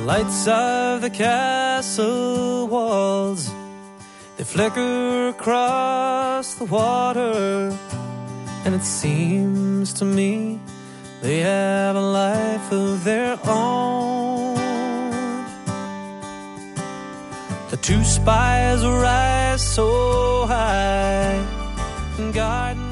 lights of the castle walls, they flicker across the water, and it seems to me they have a life of their own. The two spies rise so high, guarding